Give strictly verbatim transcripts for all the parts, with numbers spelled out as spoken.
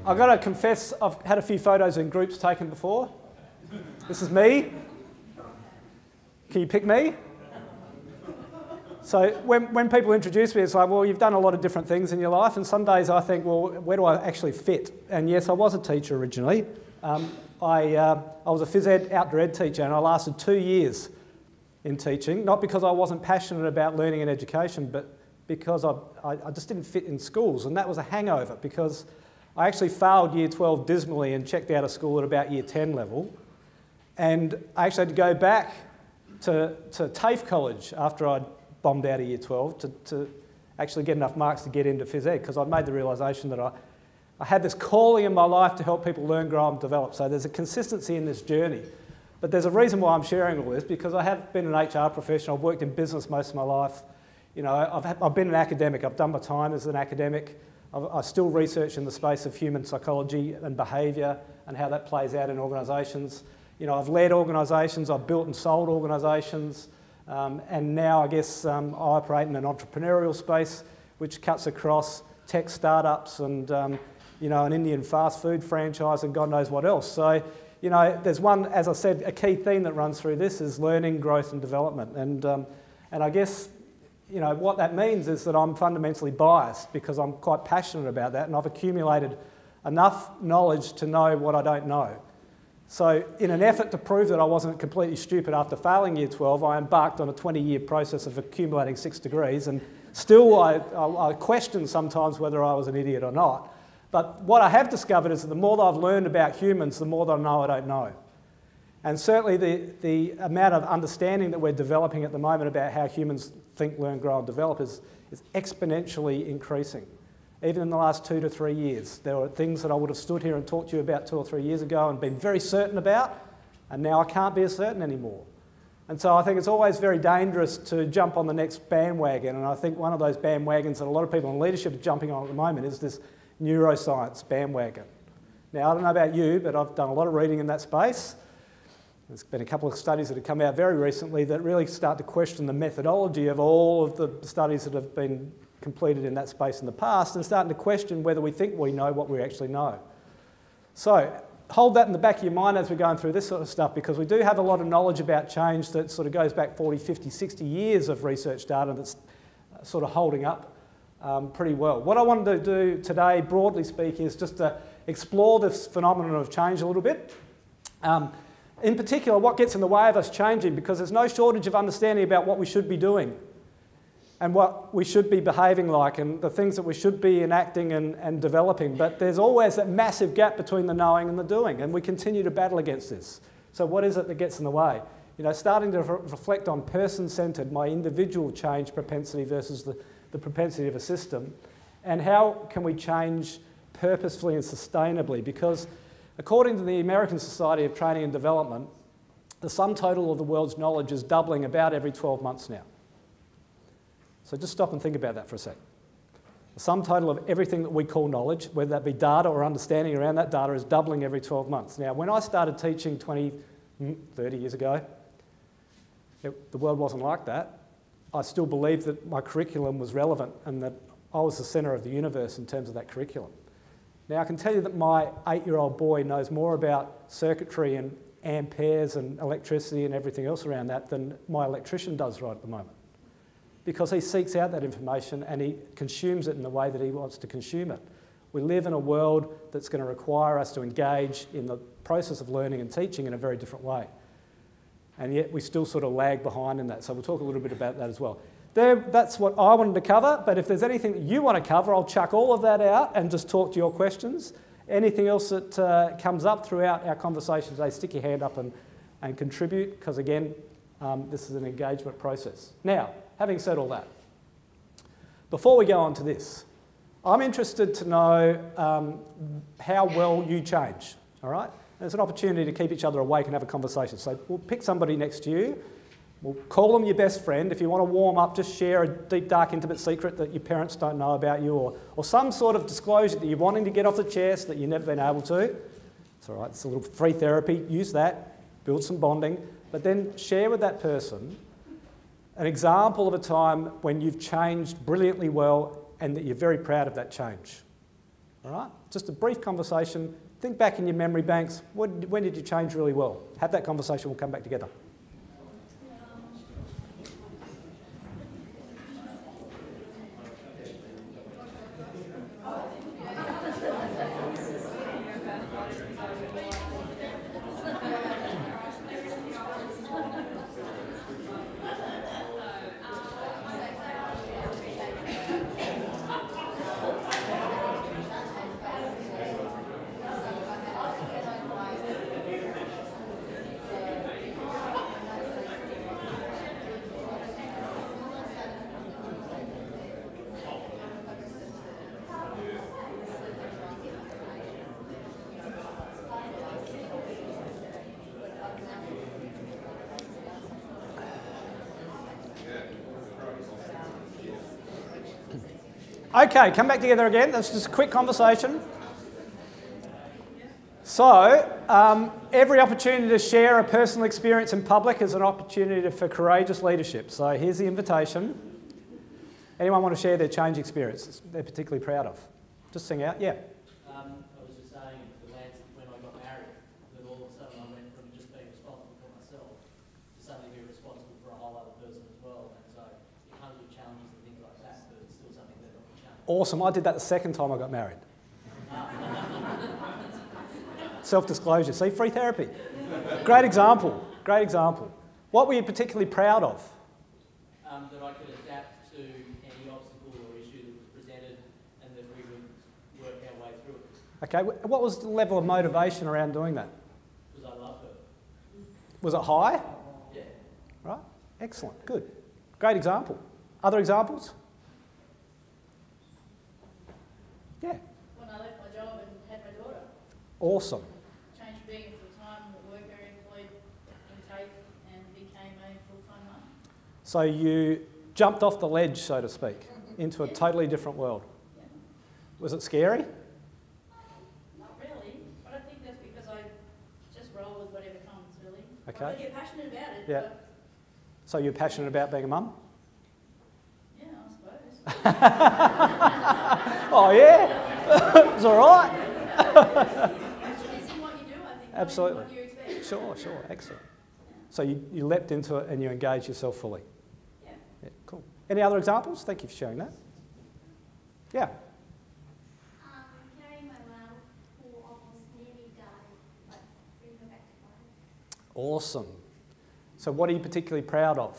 I've got to confess, I've had a few photos in groups taken before. This is me. Can you pick me? So when, when people introduce me, it's like, well, you've done a lot of different things in your life, and some days I think, well, where do I actually fit? And yes, I was a teacher originally. Um, I, uh, I was a phys ed, outdoor ed teacher, and I lasted two years in teaching, not because I wasn't passionate about learning and education, but because I, I, I just didn't fit in schools, and that was a hangover because I actually failed year twelve dismally and checked out of school at about year ten level, and I actually had to go back to, to TAFE College after I'd bombed out of year twelve to, to actually get enough marks to get into phys ed, because I'd made the realisation that I, I had this calling in my life to help people learn, grow and develop. So there's a consistency in this journey. But there's a reason why I'm sharing all this, because I have been an H R professional. I've worked in business most of my life. You know, I've, had, I've been an academic. I've done my time as an academic. I've, I still research in the space of human psychology and behaviour and how that plays out in organisations. You know, I've led organisations, I've built and sold organisations, um, and now I guess um, I operate in an entrepreneurial space which cuts across tech startups and, um, you know, an Indian fast food franchise and God knows what else. So, you know, there's one, as I said, a key theme that runs through this is learning, growth and development. And, um, and I guess, you know, what that means is that I'm fundamentally biased because I'm quite passionate about that, and I've accumulated enough knowledge to know what I don't know. So in an effort to prove that I wasn't completely stupid after failing year twelve, I embarked on a twenty year process of accumulating six degrees, and still I, I, I question sometimes whether I was an idiot or not. But what I have discovered is that the more that I've learned about humans, the more that I know I don't know. And certainly the, the amount of understanding that we're developing at the moment about how humans think, learn, grow and develop is, is exponentially increasing. Even in the last two to three years, there were things that I would have stood here and talked to you about two or three years ago and been very certain about, and now I can't be as certain anymore. And so I think it's always very dangerous to jump on the next bandwagon, and I think one of those bandwagons that a lot of people in leadership are jumping on at the moment is this neuroscience bandwagon. Now, I don't know about you, but I've done a lot of reading in that space. There's been a couple of studies that have come out very recently that really start to question the methodology of all of the studies that have been completed in that space in the past, and starting to question whether we think we know what we actually know. So hold that in the back of your mind as we're going through this sort of stuff, because we do have a lot of knowledge about change that sort of goes back forty, fifty, sixty years of research data that's sort of holding up um, pretty well. What I wanted to do today, broadly speaking, is just to explore this phenomenon of change a little bit. Um, in particular, what gets in the way of us changing, because there's no shortage of understanding about what we should be doing and what we should be behaving like and the things that we should be enacting and, and developing. But there's always that massive gap between the knowing and the doing, and we continue to battle against this. So what is it that gets in the way? You know, starting to re reflect on person-centred, my individual change propensity versus the, the propensity of a system, and how can we change purposefully and sustainably? Because according to the American Society of Training and Development, the sum total of the world's knowledge is doubling about every twelve months now. So just stop and think about that for a sec. The sum total of everything that we call knowledge, whether that be data or understanding around that data, is doubling every twelve months. Now, when I started teaching twenty, thirty years ago, it, the world wasn't like that. I still believed that my curriculum was relevant and that I was the centre of the universe in terms of that curriculum. Now, I can tell you that my eight-year-old boy knows more about circuitry and amperes and electricity and everything else around that than my electrician does right at the moment, because he seeks out that information and he consumes it in the way that he wants to consume it. We live in a world that's going to require us to engage in the process of learning and teaching in a very different way. And yet we still sort of lag behind in that. So we'll talk a little bit about that as well. There, that's what I wanted to cover, but if there's anything that you want to cover, I'll chuck all of that out and just talk to your questions. Anything else that uh, comes up throughout our conversation today, stick your hand up and, and contribute, because again, um, this is an engagement process. Now, having said all that, before we go on to this, I'm interested to know um, how well you change, all right? And it's an opportunity to keep each other awake and have a conversation. So we'll pick somebody next to you. We'll call them your best friend. If you want to warm up, just share a deep, dark, intimate secret that your parents don't know about you, or, or some sort of disclosure that you're wanting to get off the chest that you've never been able to. It's all right, it's a little free therapy. Use that, build some bonding, but then share with that person an example of a time when you've changed brilliantly well and that you're very proud of that change. All right? Just a brief conversation. Think back in your memory banks. When, when did you change really well? Have that conversation. We'll come back together. Okay, come back together again. That's just a quick conversation. So, um, every opportunity to share a personal experience in public is an opportunity for courageous leadership. So here's the invitation. Anyone want to share their change experiences they're particularly proud of? Just sing out, yeah. Um, I was just saying to Lance when I got married that all of a sudden I went from just being responsible for myself to suddenly being responsible for a whole other person as well. And so it comes with challenges and things like that, but it's still something that I can change. Awesome. I did that the second time I got married. Self-disclosure. See, free therapy. Great example. Great example. What were you particularly proud of? Um, that I could adapt to any obstacle or issue that was presented and that we would work our way through it. Okay, what was the level of motivation around doing that? Because I love her. Was it high? Yeah. Right, excellent, good. Great example. Other examples? Yeah. When I left my job and had my daughter, Awesome. changed from being a full-time worker, employed intake, and became a full-time mum. So you jumped off the ledge, so to speak, into a totally different world. Yeah. Was it scary? Not really, but I think that's because I just roll with whatever comes, really. Okay. I don't get passionate about it, Yeah. but So you're passionate about being a mum? yeah, I suppose. Oh yeah? It's all right. It's in what you do, I think. not in Absolutely. What you expect. Sure, sure, excellent. So you, you leapt into it and you engaged yourself fully. Yeah. Yeah, cool. Any other examples? Thank you for sharing that. Yeah. Um, carrying my mum who almost nearly died, but bring her back to life. Awesome. So what are you particularly proud of?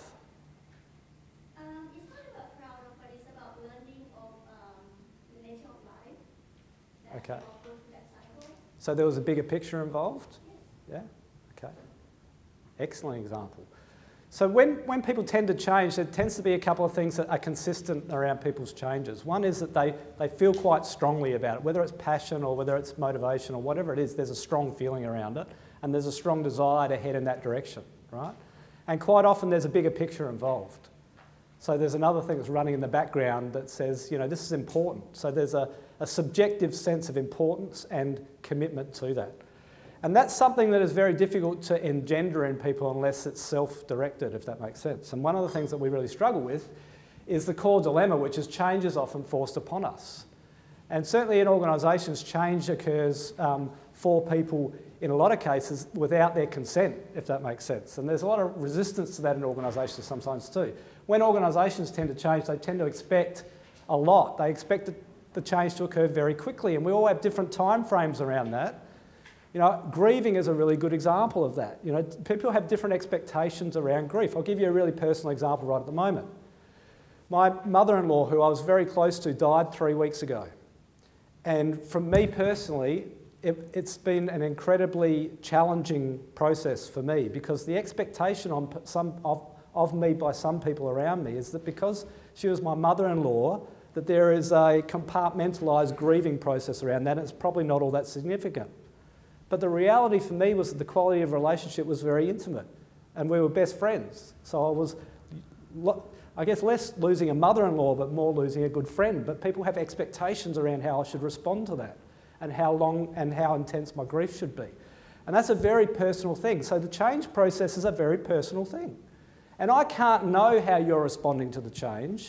Um, it's not about proud of, but it's about learning of um, the nature of life. That Okay. we all go through that cycle. So there was a bigger picture involved? Yes. Yeah? Okay. Excellent example. So when, when people tend to change, there tends to be a couple of things that are consistent around people's changes. One is that they, they feel quite strongly about it, whether it's passion or whether it's motivation or whatever it is, there's a strong feeling around it and there's a strong desire to head in that direction, right? And quite often there's a bigger picture involved. So there's another thing that's running in the background that says, you know, this is important. So there's a, a subjective sense of importance and commitment to that. And that's something that is very difficult to engender in people unless it's self-directed, if that makes sense. And one of the things that we really struggle with is the core dilemma, which is change is often forced upon us. And certainly in organisations, change occurs um, for people in a lot of cases without their consent, if that makes sense. And there's a lot of resistance to that in organisations sometimes too. When organisations tend to change, they tend to expect a lot. They expect the change to occur very quickly, and we all have different time frames around that. You know, grieving is a really good example of that. You know, people have different expectations around grief. I'll give you a really personal example right at the moment. My mother-in-law, who I was very close to, died three weeks ago. And from me personally, it, it's been an incredibly challenging process for me because the expectation on some, of, of me by some people around me is that because she was my mother-in-law, that there is a compartmentalised grieving process around that, and it's probably not all that significant. But the reality for me was that the quality of relationship was very intimate and we were best friends. So I was, I guess, less losing a mother-in-law but more losing a good friend. But people have expectations around how I should respond to that and how long and how intense my grief should be. And that's a very personal thing. So the change process is a very personal thing. And I can't know how you're responding to the change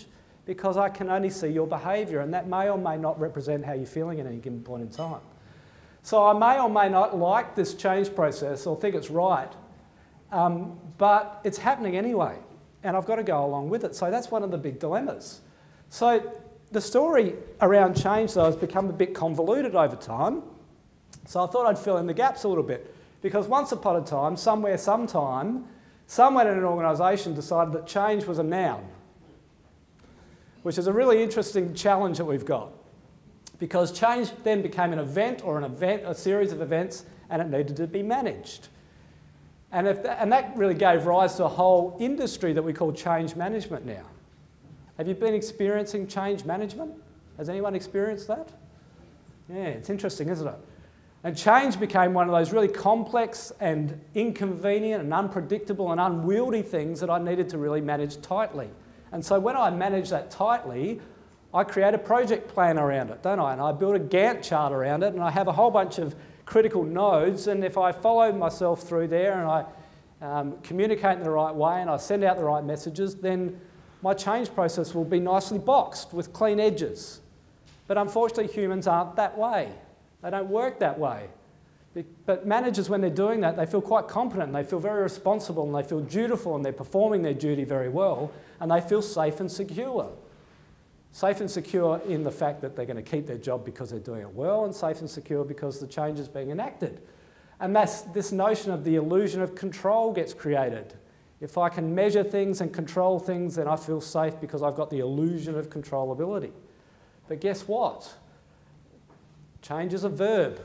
because I can only see your behaviour, and that may or may not represent how you're feeling at any given point in time. So I may or may not like this change process or think it's right, um, but it's happening anyway, and I've got to go along with it. So that's one of the big dilemmas. So the story around change, though, has become a bit convoluted over time. So I thought I'd fill in the gaps a little bit, because once upon a time, somewhere, sometime, someone in an organisation decided that change was a noun, which is a really interesting challenge that we've got, because change then became an event or an event, a series of events, and it needed to be managed. And, if that, and that really gave rise to a whole industry that we call change management now. Have you been experiencing change management? Has anyone experienced that? Yeah, it's interesting, isn't it? And change became one of those really complex and inconvenient and unpredictable and unwieldy things that I needed to really manage tightly. And so when I manage that tightly, I create a project plan around it, don't I? And I build a Gantt chart around it, and I have a whole bunch of critical nodes, and if I follow myself through there and I um, communicate in the right way and I send out the right messages, then my change process will be nicely boxed with clean edges. But unfortunately, humans aren't that way. They don't work that way. But managers, when they're doing that, they feel quite competent, and they feel very responsible, and they feel dutiful, and they're performing their duty very well, and they feel safe and secure. Safe and secure in the fact that they're going to keep their job because they're doing it well, and safe and secure because the change is being enacted. And that's, this notion of the illusion of control gets created. If I can measure things and control things, then I feel safe because I've got the illusion of controllability. But guess what? Change is a verb.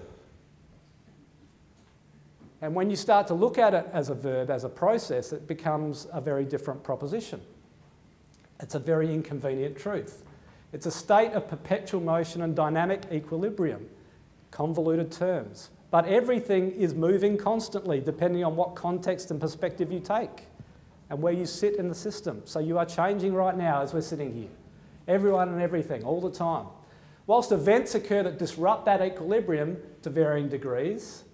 And when you start to look at it as a verb, as a process, it becomes a very different proposition. It's a very inconvenient truth. It's a state of perpetual motion and dynamic equilibrium, convoluted terms. But everything is moving constantly, depending on what context and perspective you take and where you sit in the system. So you are changing right now as we're sitting here. Everyone and everything, all the time. Whilst events occur that disrupt that equilibrium to varying degrees,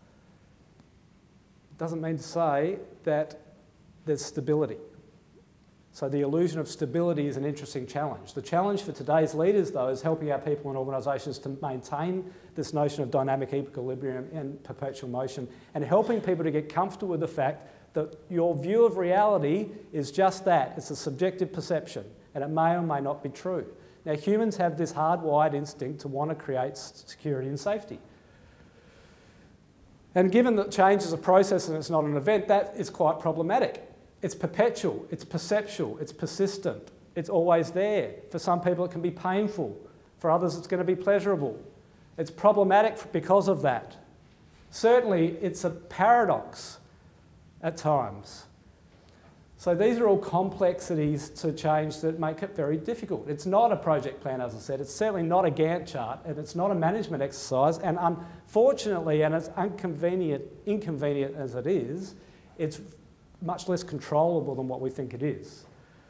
it doesn't mean to say that there's stability. So the illusion of stability is an interesting challenge. The challenge for today's leaders, though, is helping our people and organisations to maintain this notion of dynamic equilibrium and perpetual motion, and helping people to get comfortable with the fact that your view of reality is just that. It's a subjective perception, and it may or may not be true. Now, humans have this hardwired instinct to want to create security and safety. And given that change is a process and it's not an event, that is quite problematic. It's perpetual, it's perceptual, it's persistent, it's always there. For some people it can be painful, for others it's going to be pleasurable. It's problematic because of that. Certainly it's a paradox at times. So these are all complexities to change that make it very difficult. It's not a project plan, as I said, it's certainly not a Gantt chart, and it's not a management exercise, and unfortunately, and as inconvenient, inconvenient as it is, it's much less controllable than what we think it is.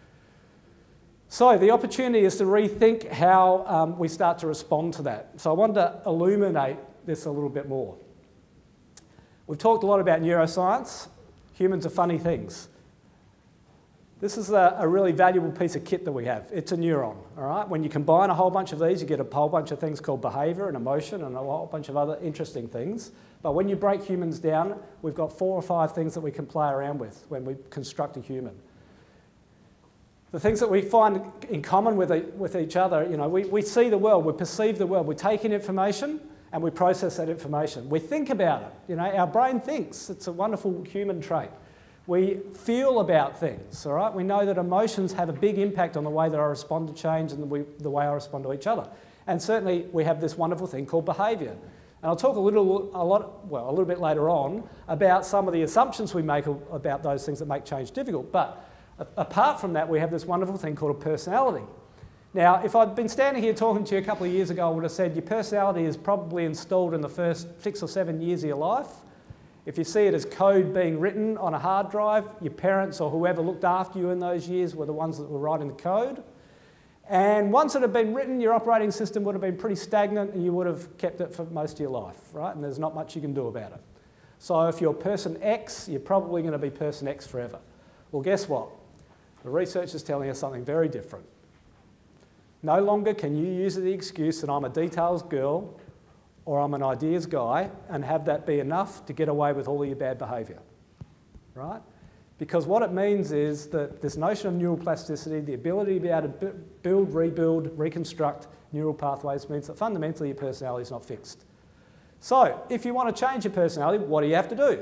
So the opportunity is to rethink how um, we start to respond to that. So I wanted to illuminate this a little bit more. We've talked a lot about neuroscience. Humans are funny things. This is a, a really valuable piece of kit that we have. It's a neuron, all right? When you combine a whole bunch of these, you get a whole bunch of things called behaviour and emotion and a whole bunch of other interesting things. But when you break humans down, we've got four or five things that we can play around with when we construct a human. The things that we find in common with, with each other, you know, we, we see the world, we perceive the world, we take in information and we process that information. We think about it, you know, our brain thinks. It's a wonderful human trait. We feel about things, all right? We know that emotions have a big impact on the way that I respond to change and the way, the way I respond to each other. And certainly we have this wonderful thing called behaviour. And I'll talk a little, a lot, well, a little bit later on about some of the assumptions we make about those things that make change difficult. But apart from that, we have this wonderful thing called a personality. Now, if I'd been standing here talking to you a couple of years ago, I would have said your personality is probably installed in the first six or seven years of your life. If you see it as code being written on a hard drive, your parents or whoever looked after you in those years were the ones that were writing the code. And once it had been written, your operating system would have been pretty stagnant and you would have kept it for most of your life, right? And there's not much you can do about it. So if you're person X, you're probably going to be person X forever. Well, guess what? The research is telling us something very different. No longer can you use the excuse that I'm a details girl or I'm an ideas guy and have that be enough to get away with all of your bad behaviour, right? Because what it means is that this notion of neural plasticity, the ability to be able to build, rebuild, reconstruct neural pathways means that fundamentally your personality is not fixed. So, if you want to change your personality, what do you have to do?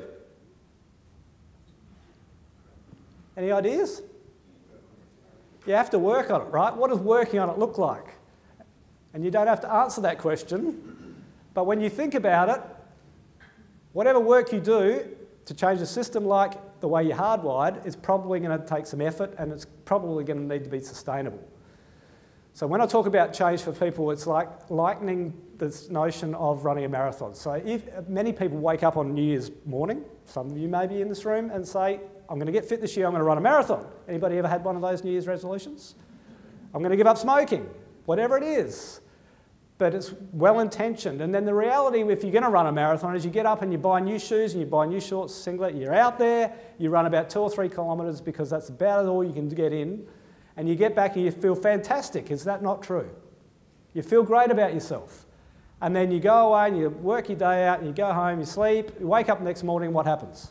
Any ideas? You have to work on it, right? What does working on it look like? And you don't have to answer that question, but when you think about it, whatever work you do to change a system like the way you're hardwired is probably going to take some effort and it's probably going to need to be sustainable. So when I talk about change for people, it's like likening this notion of running a marathon. So if many people wake up on New Year's morning, some of you may be in this room, and say, I'm going to get fit this year, I'm going to run a marathon. Anybody ever had one of those New Year's resolutions? I'm going to give up smoking, whatever it is. But it's well-intentioned. And then the reality, if you're going to run a marathon, is you get up and you buy new shoes and you buy new shorts, singlet, you're out there, you run about two or three kilometres because that's about all you can get in, and you get back and you feel fantastic. Is that not true? You feel great about yourself. And then you go away and you work your day out and you go home, you sleep, you wake up the next morning, what happens?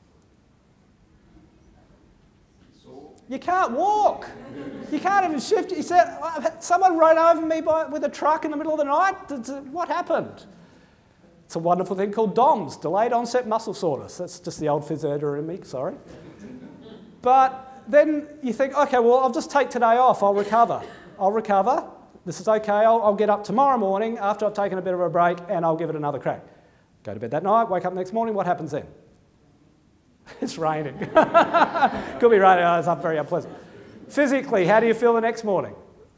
You can't walk. You can't even shift. You said, someone rode over me by, with a truck in the middle of the night. What happened? It's a wonderful thing called D O M S, delayed onset muscle soreness. That's just the old phys editor in me, sorry. But then you think, okay, well, I'll just take today off. I'll recover. I'll recover. This is okay. I'll, I'll get up tomorrow morning after I've taken a bit of a break and I'll give it another crack. Go to bed that night, wake up next morning. What happens then? It's raining. Could be raining. Oh, it's not very unpleasant. Physically, how do you feel the next morning?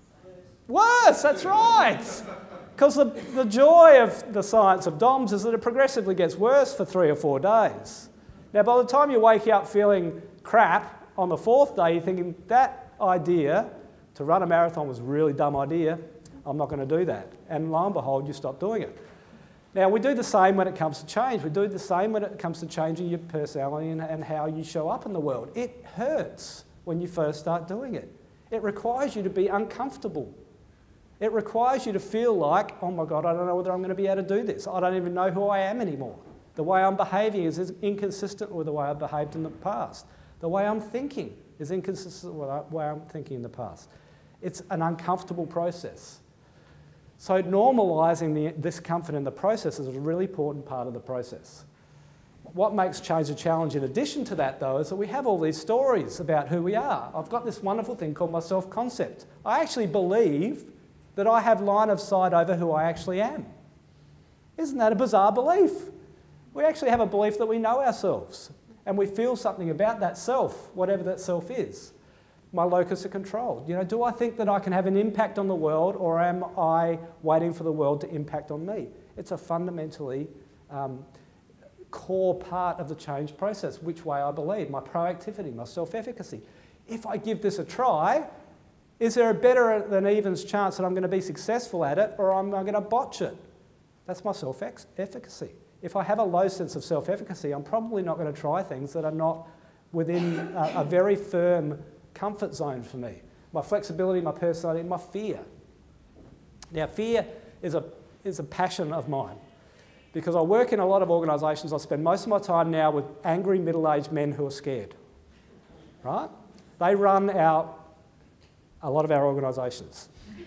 Worse, that's right. Because the, the joy of the science of D O M S is that it progressively gets worse for three or four days. Now, by the time you wake up feeling crap on the fourth day, you're thinking, that idea to run a marathon was a really dumb idea. I'm not going to do that. And lo and behold, you stop doing it. Now, we do the same when it comes to change. We do the same when it comes to changing your personality and, and how you show up in the world. It hurts when you first start doing it. It requires you to be uncomfortable. It requires you to feel like, oh my God, I don't know whether I'm going to be able to do this. I don't even know who I am anymore. The way I'm behaving is inconsistent with the way I behaved in the past. The way I'm thinking is inconsistent with the way I'm thinking in the past. It's an uncomfortable process. So normalising the discomfort in the process is a really important part of the process. What makes change a challenge in addition to that, though, is that we have all these stories about who we are. I've got this wonderful thing called my self-concept. I actually believe that I have line of sight over who I actually am. Isn't that a bizarre belief? We actually have a belief that we know ourselves and we feel something about that self, whatever that self is. My locus of control. You know, do I think that I can have an impact on the world, or am I waiting for the world to impact on me? It's a fundamentally um, core part of the change process, which way I believe, my proactivity, my self-efficacy. If I give this a try, is there a better than evens chance that I'm going to be successful at it, or am I going to botch it? That's my self-efficacy. If I have a low sense of self-efficacy, I'm probably not going to try things that are not within a, a very firm comfort zone for me. My flexibility, my personality, my fear. Now, fear is a, is a passion of mine because I work in a lot of organisations. I spend most of my time now with angry middle-aged men who are scared, right? They run our, a lot of our organisations.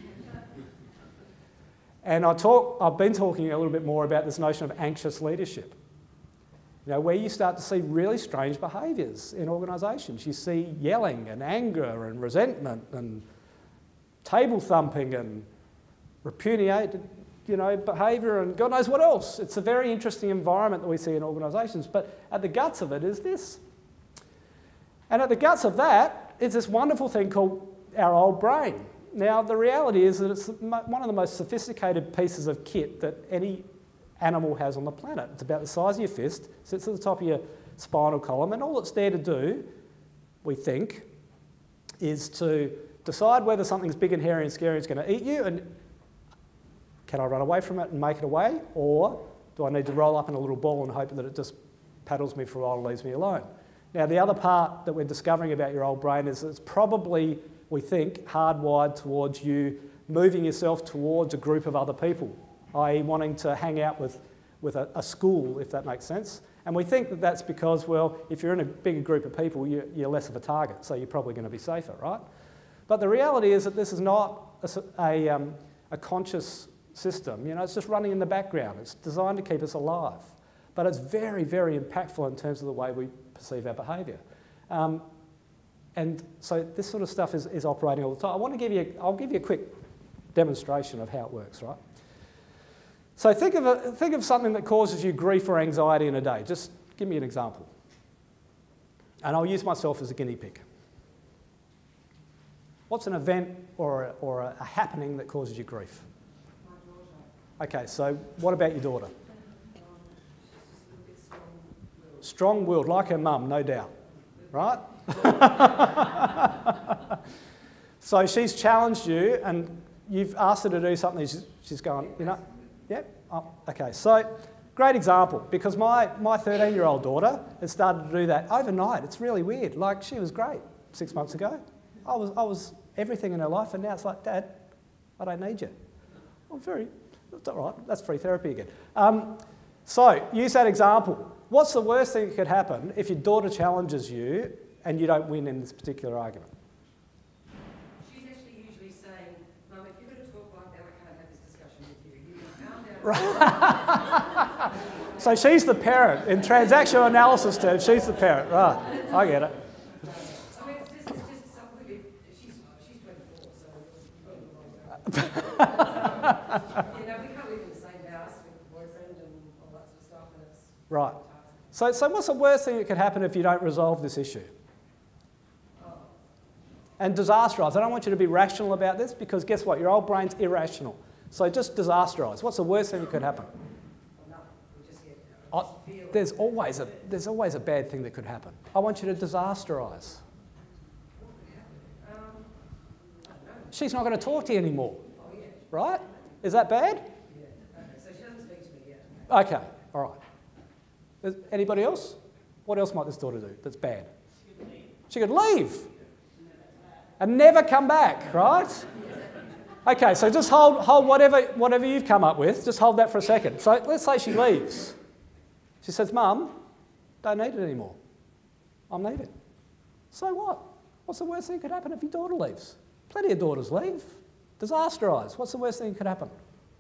And I talk, I've been talking a little bit more about this notion of anxious leadership. You know, where you start to see really strange behaviours in organisations. You see yelling and anger and resentment and table thumping and repudiated, you know, behaviour and God knows what else. It's a very interesting environment that we see in organisations. But at the guts of it is this. And at the guts of that is this wonderful thing called our old brain. Now, the reality is that it's one of the most sophisticated pieces of kit that any animal has on the planet. It's about the size of your fist, sits at the top of your spinal column, and all it's there to do, we think, is to decide whether something's big and hairy and scary is going to eat you, and can I run away from it and make it away, or do I need to roll up in a little ball and hope that it just paddles me for a while and leaves me alone? Now, the other part that we're discovering about your old brain is that it's probably, we think, hardwired towards you moving yourself towards a group of other people, that is wanting to hang out with, with a, a school, if that makes sense. And we think that that's because, well, if you're in a bigger group of people, you're, you're less of a target, so you're probably going to be safer, right? But the reality is that this is not a, a, um, a conscious system. You know, it's just running in the background. It's designed to keep us alive. But it's very, very impactful in terms of the way we perceive our behaviour. Um, and so this sort of stuff is, is operating all the time. I want to give you, I'll give you a quick demonstration of how it works, right? So think of, a, think of something that causes you grief or anxiety in a day. Just give me an example. And I'll use myself as a guinea pig. What's an event or a, or a, a happening that causes you grief? Okay, so what about your daughter? Strong-willed, like her mum, no doubt, right? So she's challenged you and you've asked her to do something, she's, she's going, you know, yeah, oh, okay. So great example, because my, my thirteen-year-old daughter has started to do that overnight. It's really weird. Like, she was great six months ago. I was, I was everything in her life, and now it's like, Dad, I don't need you. I'm very, that's all right, that's free therapy again. Um, so use that example. What's the worst thing that could happen if your daughter challenges you and you don't win in this particular argument? She's actually usually saying, Mum, if you're going to talk like that, I can't have this discussion with you. You found out. Right. So she's the parent. In transactional analysis terms, she's the parent. Right, I get it. I mean, it's just, it's just something, if she's, she's twenty-four, so... you know, we can't live in the same house with the boyfriend and all that sort of stuff, and it's... Right. So, so what's the worst thing that could happen if you don't resolve this issue? And disasterise. I don't want you to be rational about this, because guess what? Your old brain's irrational. So just disasterise. What's the worst thing that could happen? Oh, there's always a there's always a bad thing that could happen. I want you to disasterise. She's not going to talk to you anymore. Right? Is that bad? So she doesn't speak to me yet. Okay. All right. Is anybody else? What else might this daughter do that's bad? She could leave. And never come back, right? Okay, so just hold, hold whatever, whatever you've come up with, just hold that for a second. So let's say she leaves. She says, Mum, don't need it anymore. I'm leaving. So what? What's the worst thing that could happen if your daughter leaves? Plenty of daughters leave. Disasterise. What's the worst thing that could happen?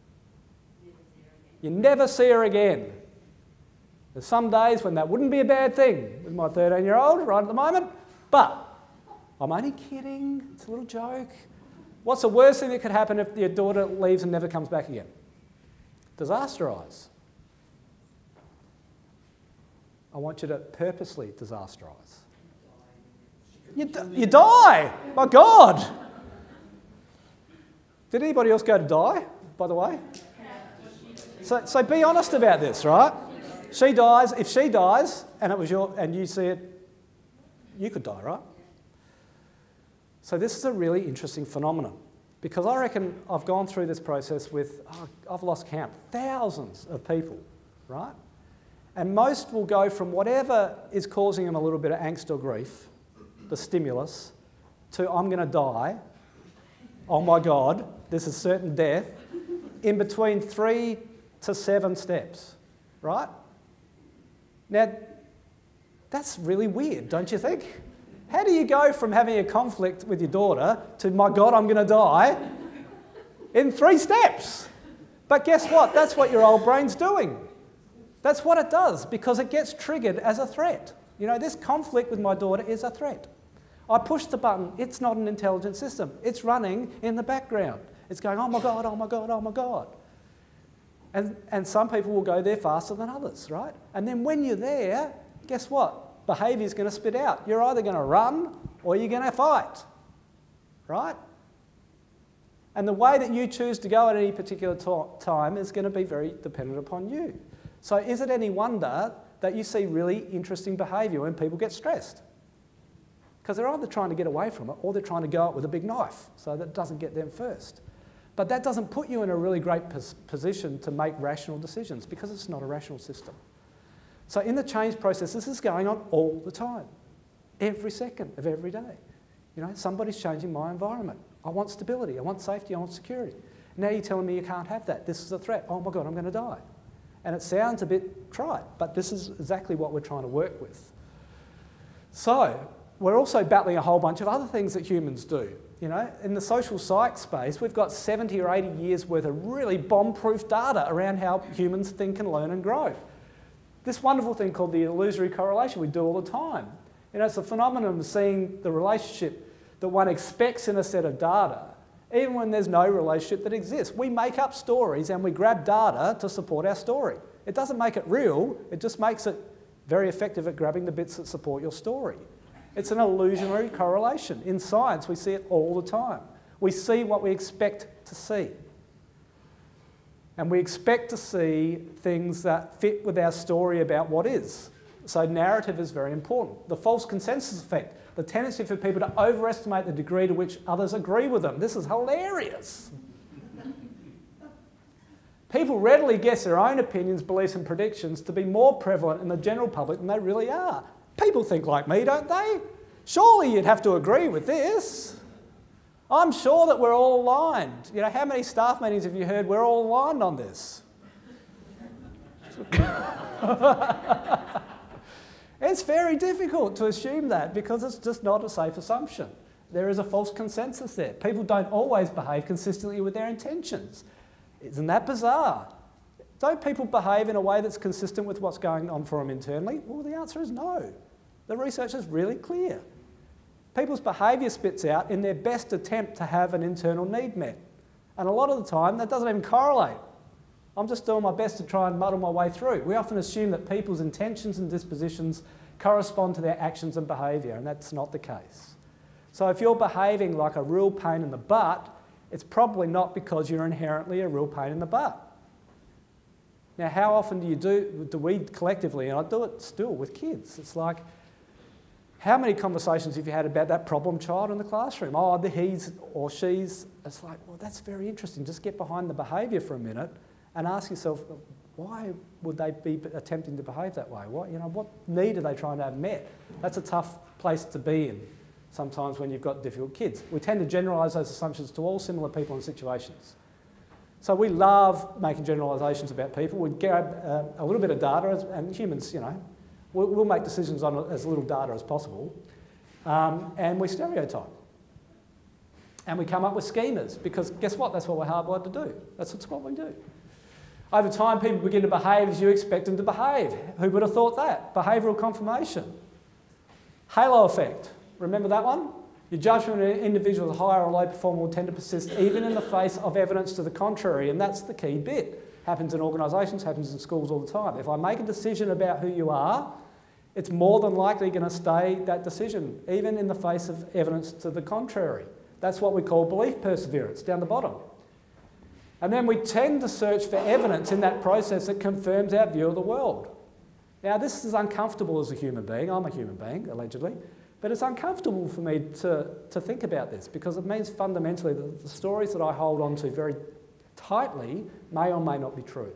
You never see her again. There's some days when that wouldn't be a bad thing with my thirteen-year-old right at the moment, but I'm only kidding, it's a little joke. What's the worst thing that could happen if your daughter leaves and never comes back again? Disasterise. I want you to purposely disasterise. You, you die, my God. Did anybody else go to die, by the way? So, so be honest about this, right? She dies, if she dies and it was your, and you see it, you could die, right? So this is a really interesting phenomenon, because I reckon I've gone through this process with, oh, I've lost count, thousands of people, right? And most will go from whatever is causing them a little bit of angst or grief, the stimulus, to I'm going to die, oh my God, this is certain death, in between three to seven steps, right? Now, that's really weird, don't you think? How do you go from having a conflict with your daughter to, my God, I'm going to die, in three steps? But guess what? That's what your old brain's doing. That's what it does, because it gets triggered as a threat. You know, this conflict with my daughter is a threat. I push the button. It's not an intelligent system. It's running in the background. It's going, oh my God, oh my God, oh my God. And, and some people will go there faster than others, right? And then when you're there, guess what? Behaviour is going to spit out. You're either going to run or you're going to fight, right? And the way that you choose to go at any particular time is going to be very dependent upon you. So is it any wonder that you see really interesting behaviour when people get stressed? Because they're either trying to get away from it or they're trying to go out with a big knife so that it doesn't get them first. But that doesn't put you in a really great pos position to make rational decisions, because it's not a rational system. So in the change process, this is going on all the time, every second of every day. You know, somebody's changing my environment. I want stability, I want safety, I want security. Now you're telling me you can't have that. This is a threat. Oh my God, I'm going to die. And it sounds a bit trite, but this is exactly what we're trying to work with. So we're also battling a whole bunch of other things that humans do. You know, in the social psych space, we've got seventy or eighty years worth of really bomb-proof data around how humans think and learn and grow. This wonderful thing called the illusory correlation we do all the time. You know, it's a phenomenon of seeing the relationship that one expects in a set of data, even when there's no relationship that exists. We make up stories and we grab data to support our story. It doesn't make it real, it just makes it very effective at grabbing the bits that support your story. It's an illusionary correlation. In science, we see it all the time. We see what we expect to see. And we expect to see things that fit with our story about what is. So narrative is very important. The false consensus effect, the tendency for people to overestimate the degree to which others agree with them. This is hilarious. People readily guess their own opinions, beliefs and predictions to be more prevalent in the general public than they really are. People think like me, don't they? Surely you'd have to agree with this. I'm sure that we're all aligned. You know, how many staff meetings have you heard we're all aligned on this? It's very difficult to assume that because it's just not a safe assumption. There is a false consensus there. People don't always behave consistently with their intentions. Isn't that bizarre? Don't people behave in a way that's consistent with what's going on for them internally? Well, the answer is no. The research is really clear. People's behaviour spits out in their best attempt to have an internal need met. And a lot of the time, that doesn't even correlate. I'm just doing my best to try and muddle my way through. We often assume that people's intentions and dispositions correspond to their actions and behaviour, and that's not the case. So if you're behaving like a real pain in the butt, it's probably not because you're inherently a real pain in the butt. Now, how often do you do, do we collectively, and I do it still with kids, it's like, how many conversations have you had about that problem child in the classroom? Oh, the he's or she's. It's like, well, that's very interesting. Just get behind the behaviour for a minute and ask yourself, why would they be attempting to behave that way? What, you know, what need are they trying to have met? That's a tough place to be in sometimes when you've got difficult kids. We tend to generalise those assumptions to all similar people and situations. So we love making generalisations about people. We grab uh, a little bit of data, and humans, you know, we'll, we'll make decisions on as little data as possible, um, and we stereotype. And we come up with schemas, because guess what? That's what we're hardwired to do. That's what we do. Over time, people begin to behave as you expect them to behave. Who would have thought that? Behavioural confirmation. Halo effect. Remember that one? Your judgment of an individual as high or low performer will tend to persist even in the face of evidence to the contrary, and that's the key bit. Happens in organisations, happens in schools all the time. If I make a decision about who you are, it's more than likely going to stay that decision, even in the face of evidence to the contrary. That's what we call belief perseverance, down the bottom. And then we tend to search for evidence in that process that confirms our view of the world. Now, this is uncomfortable as a human being. I'm a human being, allegedly. But it's uncomfortable for me to, to think about this because it means fundamentally that the stories that I hold on to very tightly may or may not be true.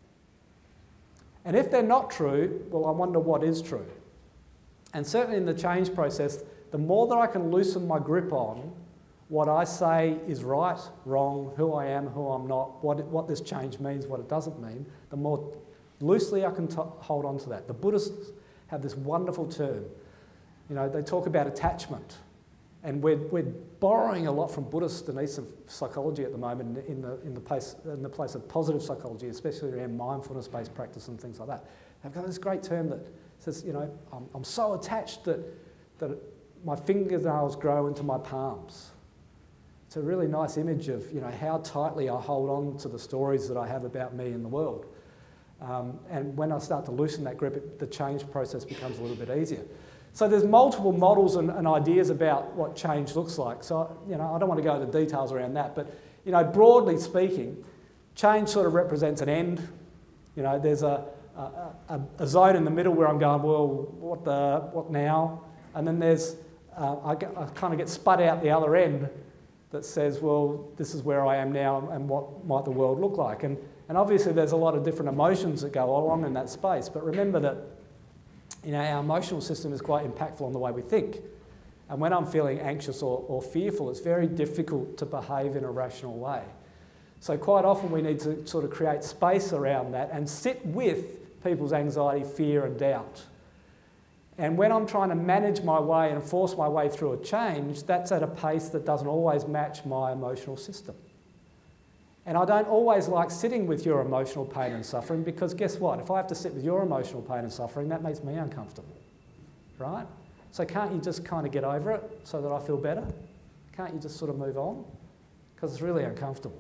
And if they're not true, well, I wonder what is true. And certainly in the change process, the more that I can loosen my grip on what I say is right, wrong, who I am, who I'm not, what, it, what this change means, what it doesn't mean, the more loosely I can t- hold on to that. The Buddhists have this wonderful term. You know, they talk about attachment. And we're, we're borrowing a lot from Buddhist and Eastern psychology at the moment in the, in the, place, in the place of positive psychology, especially around mindfulness-based practice and things like that. They've got this great term that says, you know, I'm, I'm so attached that, that my fingernails grow into my palms. It's a really nice image of, you know, how tightly I hold on to the stories that I have about me in the world. Um, and when I start to loosen that grip, it, the change process becomes a little bit easier. So there's multiple models and, and ideas about what change looks like. So, you know, I don't want to go into details around that, but, you know, broadly speaking, change sort of represents an end. You know, there's a, a, a, a zone in the middle where I'm going, well, what the, what now? And then there's, uh, I, get, I kind of get spud out the other end that says, well, this is where I am now and what might the world look like. And, and obviously there's a lot of different emotions that go along in that space, but remember that, you know, our emotional system is quite impactful on the way we think. And when I'm feeling anxious or, or fearful, it's very difficult to behave in a rational way. So quite often we need to sort of create space around that and sit with people's anxiety, fear and doubt. And when I'm trying to manage my way and force my way through a change, that's at a pace that doesn't always match my emotional system. And I don't always like sitting with your emotional pain and suffering, because guess what? If I have to sit with your emotional pain and suffering, that makes me uncomfortable, right? So can't you just kind of get over it so that I feel better? Can't you just sort of move on? Because it's really uncomfortable.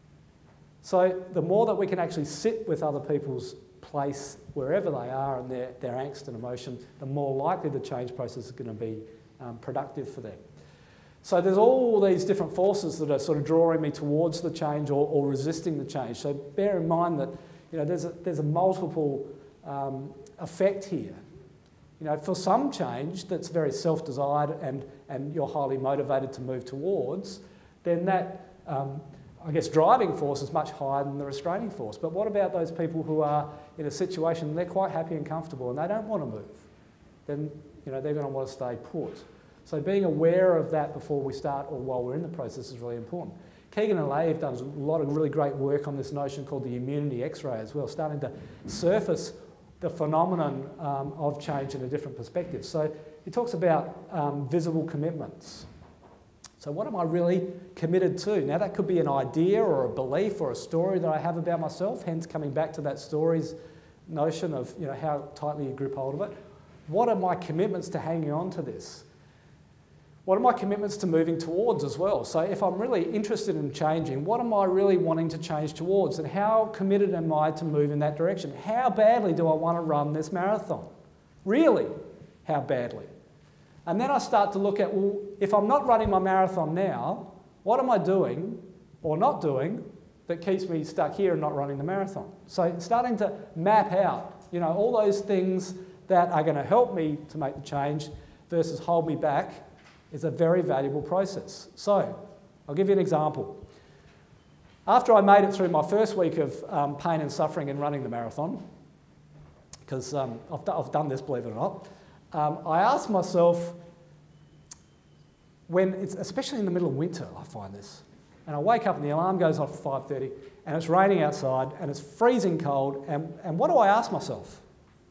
So the more that we can actually sit with other people's place wherever they are and their, their angst and emotion, the more likely the change process is going to be um, productive for them. So there's all these different forces that are sort of drawing me towards the change or, or resisting the change. So bear in mind that, you know, there's a, there's a multiple um, effect here. You know, for some change that's very self-desired and, and you're highly motivated to move towards, then that, um, I guess, driving force is much higher than the restraining force. But what about those people who are in a situation they're quite happy and comfortable and they don't want to move? Then, you know, they're going to want to stay put. So being aware of that before we start or while we're in the process is really important. Keegan and Leigh have done a lot of really great work on this notion called the immunity X-ray as well, starting to surface the phenomenon um, of change in a different perspective. So he talks about um, visible commitments. So what am I really committed to? Now that could be an idea or a belief or a story that I have about myself, hence coming back to that stories notion of, you know, how tightly you grip hold of it. What are my commitments to hanging on to this? What are my commitments to moving towards as well? So if I'm really interested in changing, what am I really wanting to change towards? And how committed am I to move in that direction? How badly do I want to run this marathon? Really, how badly? And then I start to look at, well, if I'm not running my marathon now, what am I doing or not doing that keeps me stuck here and not running the marathon? So starting to map out, you know, all those things that are going to help me to make the change versus hold me back is a very valuable process. So I'll give you an example. After I made it through my first week of um, pain and suffering in running the marathon, because um, I've, I've done this, believe it or not, Um, I asked myself, when it's, especially in the middle of winter, I find this, and I wake up and the alarm goes off at five thirty and it's raining outside and it's freezing cold, and, and what do I ask myself?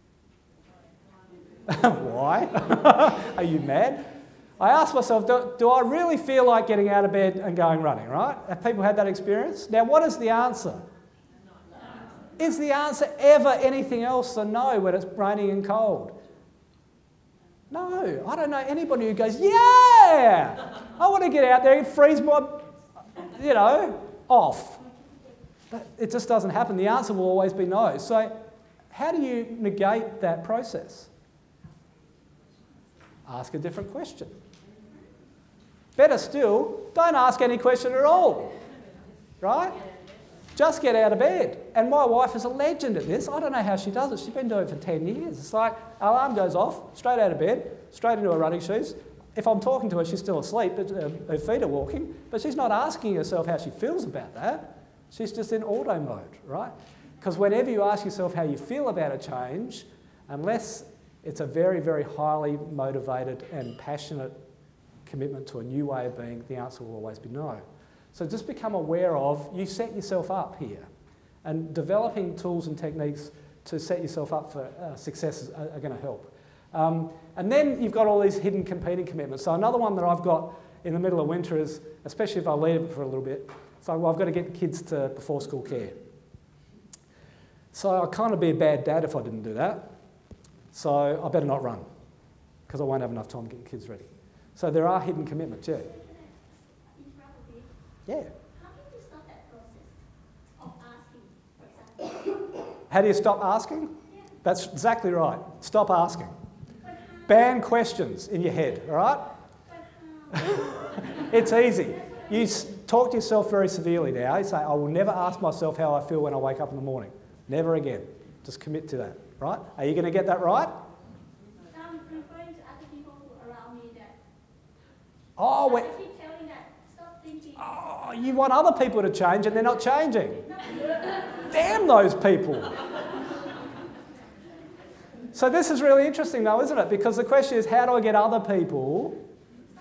Why? Are you mad? I ask myself, do, do I really feel like getting out of bed and going running, right? Have people had that experience? Now, what is the answer? Is the answer ever anything else than no when it's raining and cold? No, I don't know anybody who goes, yeah, I want to get out there and freeze my, you know, off. But it just doesn't happen. The answer will always be no. So how do you negate that process? Ask a different question. Better still, don't ask any question at all, right? Just get out of bed. And my wife is a legend at this. I don't know how she does it. She's been doing it for ten years. It's like, alarm goes off, straight out of bed, straight into her running shoes. If I'm talking to her, she's still asleep, but uh, her feet are walking. But she's not asking herself how she feels about that. She's just in auto mode, right? Because whenever you ask yourself how you feel about a change, unless it's a very, very highly motivated and passionate commitment to a new way of being, the answer will always be no. So just become aware of, you set yourself up here, and developing tools and techniques to set yourself up for uh, success are, are going to help. Um, and then you've got all these hidden competing commitments. So another one that I've got in the middle of winter is, especially if I leave it for a little bit, so well, I've got to get the kids to before school care. So I'd kind of be a bad dad if I didn't do that. So I better not run, because I won't have enough time to get the kids ready. So there are hidden commitments, yeah. Yeah. How can you stop that process of asking, for example? How do you stop asking? Yeah. That's exactly right. Stop asking. But how? Ban questions in your head, all right? But how? It's easy. You s- talk to yourself very severely now. You say, I will never ask myself how I feel when I wake up in the morning. Never again. Just commit to that, right? Are you going to get that right? So I'm referring to other people who around me that Oh, I wait. keep telling that, stop thinking. Oh, you want other people to change and they're not changing. No. Damn those people. So this is really interesting though, isn't it? Because the question is, how do I get other people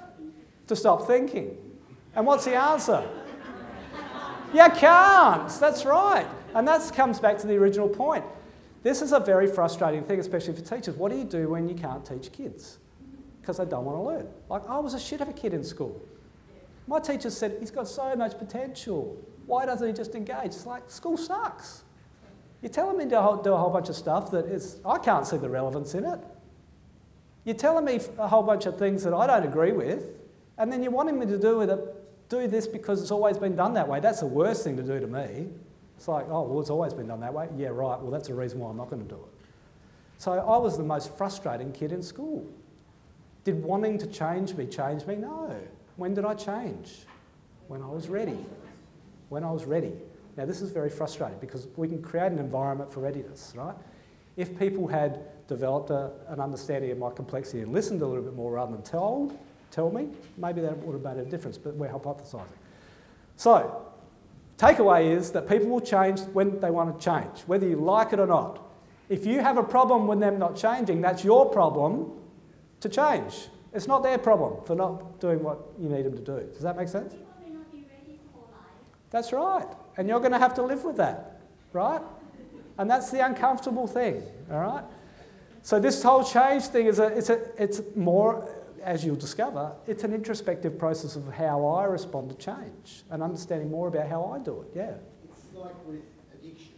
to stop thinking. And what's the answer? You can't. That's right. And that comes back to the original point. This is a very frustrating thing, especially for teachers. What do you do when you can't teach kids? Because they don't want to learn. Like, I was a shit of a kid in school. My teacher said, he's got so much potential. Why doesn't he just engage? It's like, school sucks. You're telling me to do a whole bunch of stuff that is, I can't see the relevance in it. You're telling me a whole bunch of things that I don't agree with, and then you're wanting me to do, with it, do this because it's always been done that way. That's the worst thing to do to me. It's like, oh, well, it's always been done that way. Yeah, right, well, that's the reason why I'm not going to do it. So I was the most frustrating kid in school. Did wanting to change me change me? No. When did I change? When I was ready. When I was ready. Now, this is very frustrating because we can create an environment for readiness, right? If people had developed a, an understanding of my complexity and listened a little bit more rather than told, tell me, maybe that would have made a difference, but we're hypothesising. So, takeaway is that people will change when they want to change, whether you like it or not. If you have a problem with them not changing, that's your problem to change. It's not their problem for not doing what you need them to do. Does that make sense? People may not be ready for life. That's right. And you're going to have to live with that, right? And that's the uncomfortable thing, all right? So this whole change thing is a, it's a, it's more, as you'll discover, it's an introspective process of how I respond to change and understanding more about how I do it, yeah. It's like with addiction.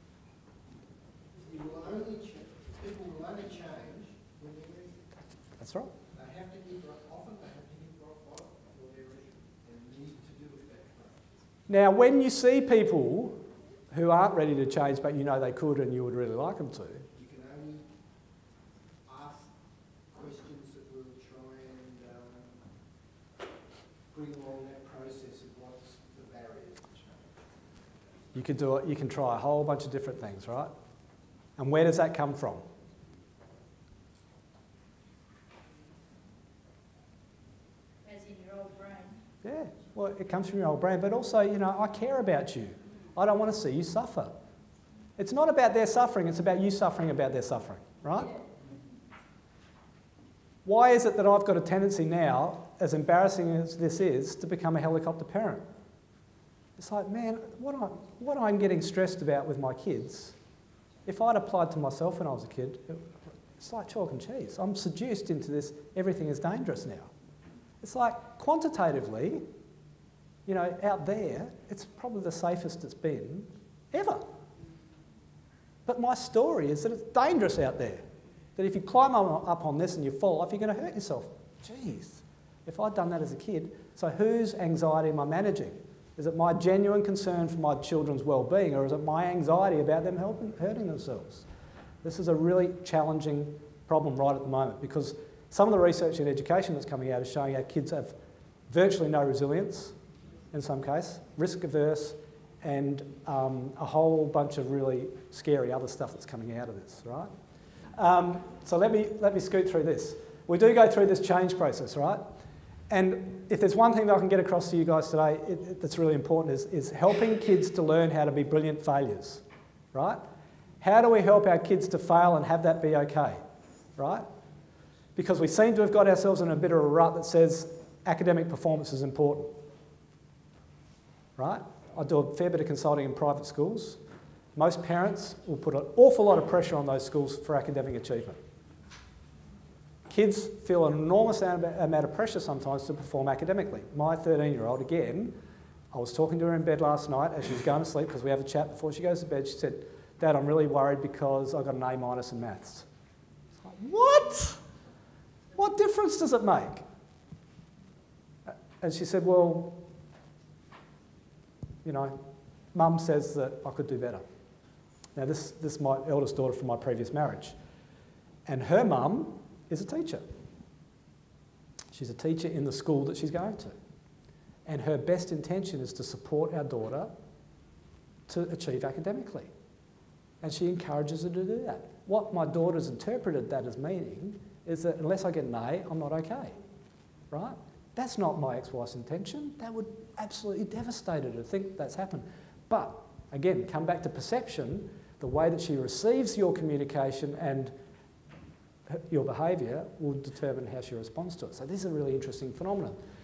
You will only change, people will only change when they're ready. That's right. They have to hit rock, often they have to hit rock bottom before they're ready and need to do it that way. Now, when you see people who aren't ready to change but you know they could and you would really like them to, You can only ask questions that will try and um, bring along that process of what's the barriers to change. you can do it, you can try a whole bunch of different things, right? And where does that come from? As in your old brain. Yeah, well, it comes from your old brain, but also, you know, I care about you. I don't want to see you suffer. It's not about their suffering, it's about you suffering about their suffering, right? Why is it that I've got a tendency now, as embarrassing as this is, to become a helicopter parent? It's like, man, what, I, what I'm getting stressed about with my kids, if I'd applied to myself when I was a kid, it's like chalk and cheese. I'm seduced into this, everything is dangerous now. It's like, quantitatively, you know, out there, it's probably the safest it's been ever. But my story is that it's dangerous out there. That if you climb up on this and you fall off, you're going to hurt yourself. Jeez, if I'd done that as a kid. So whose anxiety am I managing? Is it my genuine concern for my children's well-being, or is it my anxiety about them helping, hurting themselves? This is a really challenging problem right at the moment, because some of the research in education that's coming out is showing our kids have virtually no resilience, in some case, risk averse, and um, a whole bunch of really scary other stuff that's coming out of this, right? Um, so let me, let me scoot through this. We do go through this change process, right? And if there's one thing that I can get across to you guys today it, it, that's really important is, is helping kids to learn how to be brilliant failures, right? How do we help our kids to fail and have that be okay, right? Because we seem to have got ourselves in a bit of a rut that says academic performance is important, right? I do a fair bit of consulting in private schools. Most parents will put an awful lot of pressure on those schools for academic achievement. Kids feel an enormous amount of pressure sometimes to perform academically. My thirteen-year-old, again, I was talking to her in bed last night as she was going to sleep, because we have a chat before she goes to bed. She said, "Dad, I'm really worried because I got an A minus in maths." It's like, what? What difference does it make? And she said, well, you know, Mum says that I could do better. Now, this, this is my eldest daughter from my previous marriage. And her mum is a teacher. She's a teacher in the school that she's going to. And her best intention is to support our daughter to achieve academically. And she encourages her to do that. What my daughter's interpreted that as meaning is that unless I get an A, I'm not okay, right? That's not my ex-wife's intention. That would absolutely devastate her to think that's happened. But, again, come back to perception. The way that she receives your communication and your behaviour will determine how she responds to it. So this is a really interesting phenomenon.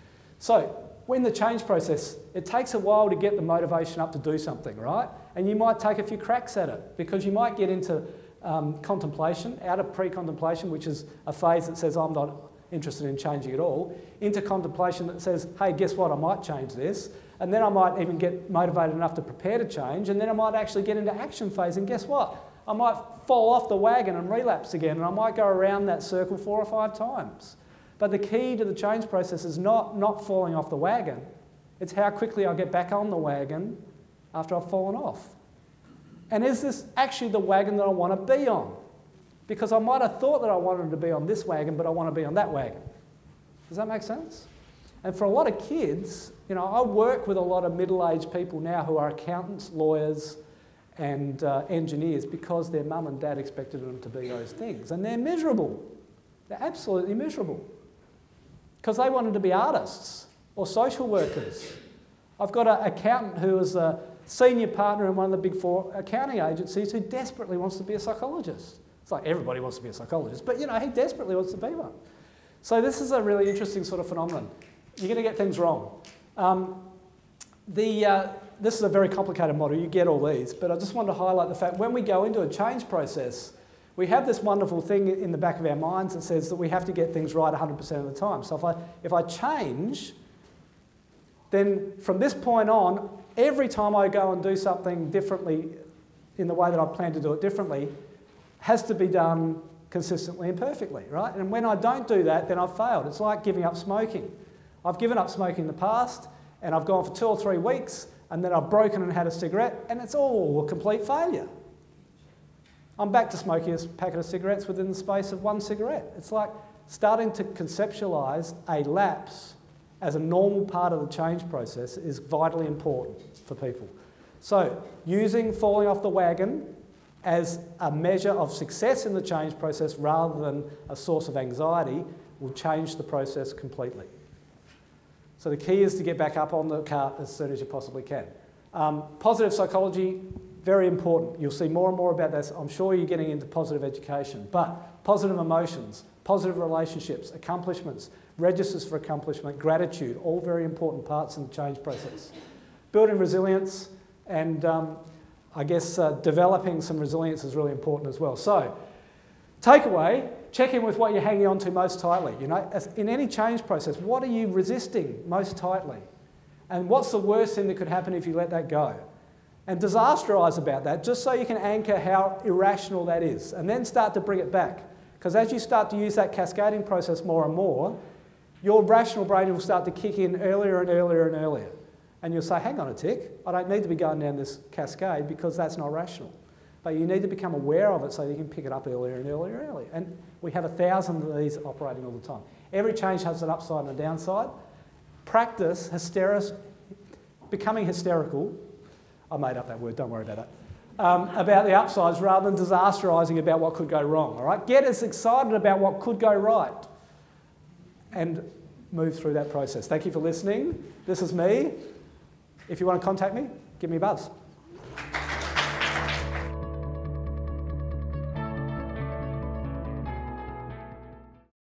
So, when the change process, it takes a while to get the motivation up to do something, right? And you might take a few cracks at it because you might get into um, contemplation, out of pre-contemplation, which is a phase that says, I'm not interested in changing at all, into contemplation that says, hey, guess what, I might change this. And then I might even get motivated enough to prepare to change, and then I might actually get into action phase, and guess what? I might fall off the wagon and relapse again, and I might go around that circle four or five times. But the key to the change process is not, not falling off the wagon. It's how quickly I get back on the wagon after I've fallen off. And is this actually the wagon that I want to be on? Because I might have thought that I wanted to be on this wagon, but I want to be on that wagon. Does that make sense? And for a lot of kids, you know, I work with a lot of middle-aged people now who are accountants, lawyers, and uh, engineers because their mum and dad expected them to be those things. And they're miserable. They're absolutely miserable. Because they wanted to be artists or social workers. I've got an accountant who is a senior partner in one of the big four accounting agencies who desperately wants to be a psychologist. It's like everybody wants to be a psychologist, but you know, he desperately wants to be one. So this is a really interesting sort of phenomenon. You're going to get things wrong. Um, the, uh, this is a very complicated model, you get all these, but I just wanted to highlight the fact when we go into a change process, we have this wonderful thing in the back of our minds that says that we have to get things right one hundred percent of the time. So if I, if I change, then from this point on, every time I go and do something differently in the way that I plan to do it differently, has to be done consistently and perfectly, right? And when I don't do that, then I've failed. It's like giving up smoking. I've given up smoking in the past, and I've gone for two or three weeks, and then I've broken and had a cigarette, and it's all a complete failure. I'm back to smoking a packet of cigarettes within the space of one cigarette. It's like starting to conceptualise a lapse as a normal part of the change process is vitally important for people. So, using falling off the wagon as a measure of success in the change process rather than a source of anxiety will change the process completely. So the key is to get back up on the cart as soon as you possibly can. Um, positive psychology, very important. You'll see more and more about this. I'm sure you're getting into positive education. But positive emotions, positive relationships, accomplishments, registers for accomplishment, gratitude, all very important parts in the change process. Building resilience and um, I guess uh, developing some resilience is really important as well. So, takeaway, check in with what you're hanging on to most tightly. You know, as in any change process, what are you resisting most tightly? And what's the worst thing that could happen if you let that go? And disasterise about that, just so you can anchor how irrational that is, and then start to bring it back. Because as you start to use that cascading process more and more, your rational brain will start to kick in earlier and earlier and earlier. And you'll say, hang on a tick, I don't need to be going down this cascade because that's not rational. But you need to become aware of it so you can pick it up earlier and earlier and earlier. And we have a thousand of these operating all the time. Every change has an upside and a downside. Practice hysteris, becoming hysterical, I made up that word, don't worry about that, um, about the upsides rather than disasterising about what could go wrong, all right? Get as excited about what could go right and move through that process. Thank you for listening. This is me. If you want to contact me, give me a buzz.